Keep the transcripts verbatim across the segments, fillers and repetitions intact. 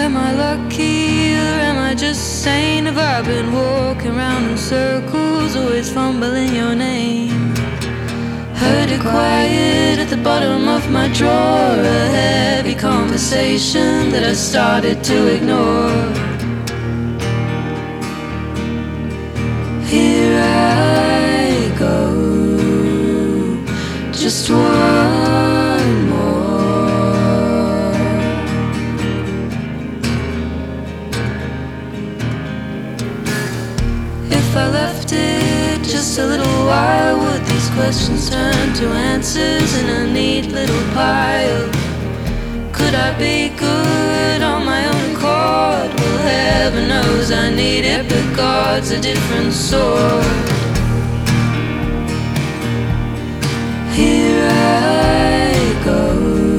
Am I lucky or am I just sane? Have I been walking around in circles, always fumbling your name? Heard it quiet at the bottom of my drawer, a heavy conversation that I started to ignore. Here I go, just one more. If I left it just a little while, would these questions turn to answers in a neat little pile? Could I be good on my own accord? Well, heaven knows I need it, but God's a different sort. Here I go,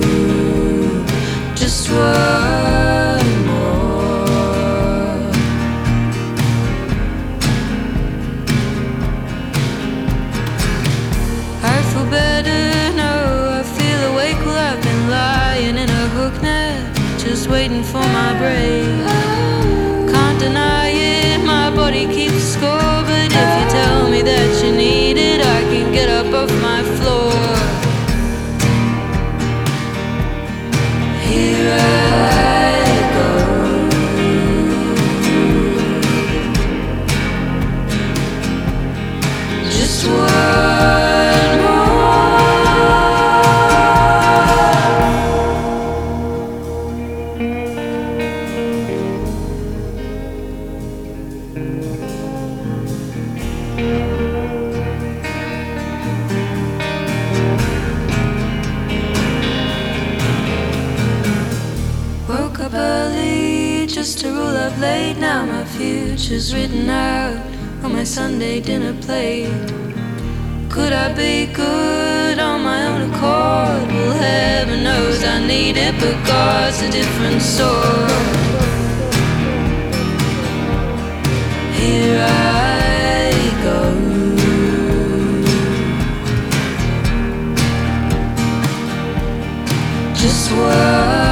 just one more. I feel better, no, I feel awake. Well, I've been lying in a hook net, just waiting for my break. Can't deny it, my body keeps score, but if you tell me that you need it, I can get up off my floor. Here I go, just one more. Woke up early just to rule up late. Now my future's written out on my Sunday dinner plate. Could I be good on my own accord? Well, heaven knows I need it, but God's a different sort. Here I go, just one.